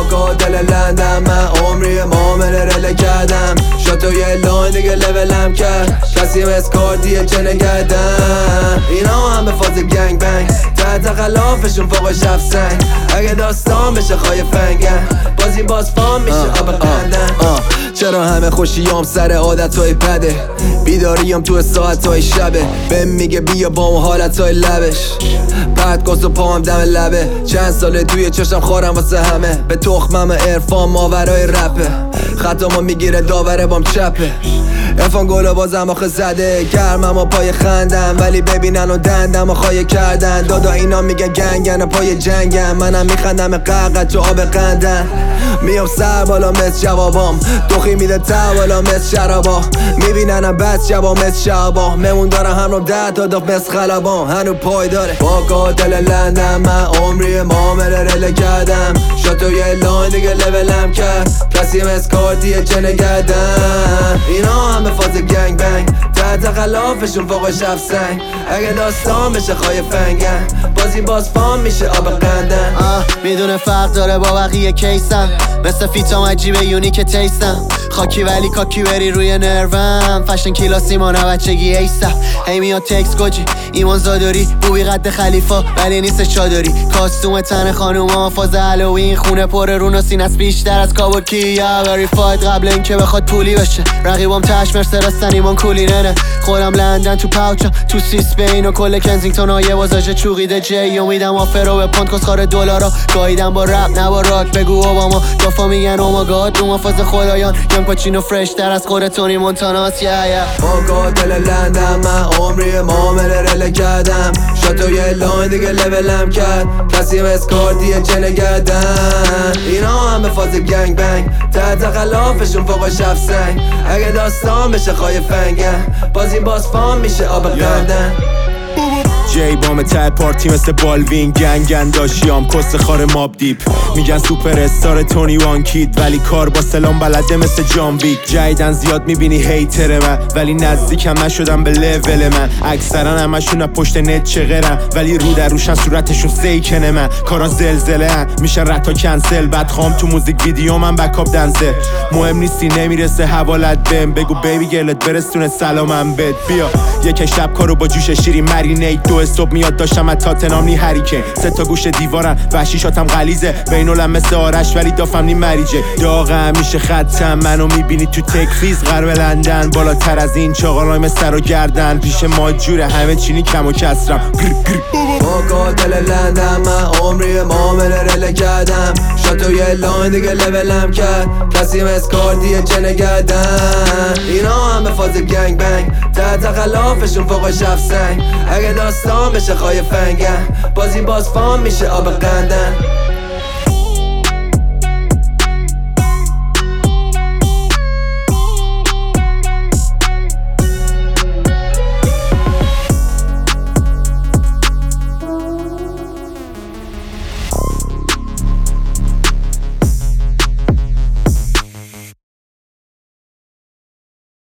با دل لندم من عمری معامله رله کردم شاتو یه لاین دیگه لولم کرد کسی مسکاردیه چه نگردم اینا هم به فاز گنگ بنگ تحت خلافشون فوق شف سنگ اگه داستان بشه خواهی فنگن بازی باز فام میشه آب قندن چرا همه خوشیام سر عادتهای پده بیداریم تو ساعتهای شبه بهم میگه بیا با اون حالتهای لبش پرد کس و پاهم دم لبه چند ساله توی چشم خورم واسه همه به تخمم عرفان ماورای رپه خطامو میگیره داوره بام چپه ارفان گلو بازم آخه زده گرمم و پای خندم ولی ببینن و دندم و خواهی کردن دادا اینا میگه گنگن و پای جنگم منم میخندم قرقت تو آب قندن میام سر بالا مثل جوابام دوخی میده تا بالا مثل شرابا میبیننم بس شبا مثل شعبا ممون دارم هم رو 10 تا داف مثل خلبان هنو پای داره با قاتل لندم من عمری معامله رله کردم شاتو یه لاین دیگه لولم کرد کسی مسکاردیه چه نگردم اینا هم به فاز گنگ بنگ تحت خلافشون فوق شف سنگ اگه داستان بشه خواهی فنگن بازی باز فام میشه آب قندن میدونه فرق داره با بقیه کیسم مثل فیتام عجیبه یونیک تیستم خاکی ولی کاکی بری روی نروم فشن کلاسی مانه بچگی ایسم هی میاد تکس گوجی ایمان زاداری بوبی قد خلیفا ولی نیست چادری کاستوم تن خانوما فاز هالوین خونه پر رون سینس بیشتر از کابوکی یا وریفاید قبل اینکه بخواد پولی بشه رقیبام تش مرسدسن ایمان کولی ننه خودم لندن تو پاوچم تو سیسپین و کل کنزینگتون های وازاج چوقیده جی امیدم آفرو به پوند کسخار دلارا گاییدم با رپ نه با راک بگو اوباما دافا میگن اوماگاد رو فاز خدایان یم پاچینو فرش در از خود تونی مونتاناس با قاتل لندم من عمری معامله رله کردم شاتو یه لاین دیگه لولم کرد کسی مسکاردیه چه نگردم اینا هم به فاز گنگ بنگ تحت خلافشون فوق شف سنگ اگه داستان بشه خواهی فنگن بازی باز فام میشه آب قندن جی بام ته پارتی مثل بالوین گنگن داشیام کس خار ماب دیپ میگن سوپر استار تونی وان کید ولی کار با سلام بلده مثل جان ویک جایدن زیاد میبینی هیتر من ولی نزدیکم نشدم به لول من اکثرا همشون پشت نت چغرن ولی رو در روشن صورتشون سیکنه من کارا زلزله هن میشن رتا کنسل بعد خام تو موزیک ویدیو من بکاپ دنسل مهم نیستی نمیرسه حوالت بهم بگو بیبی گلت برسونه سلامم بد بیا یک شب کارو با جوش شیری مرینیت دو صبح میاد داشتم از تاتنام نی هریکن 3 تا گوشه دیوارن وحشی شاتم غلیزه بینولم مثل آرش ولی دافم نی مریجه داغ همیشه خطم منو میبینی تو تکفیز غرب لندن بالاتر از این چاقالای مثل رو گردن پیش ما جوره همه چینی کم و کسرم با قاتل لندم من عمری معامله رله کردم شاتو یه لاین دیگه لولم کرد کسی مسکاردیه چه نگردم اینا هم به فاز گنگ بنگ تحت خلافشون فوق شف سنگ اگه داستان بشه خواهی فنگن بازی باز فام میشه آب قندن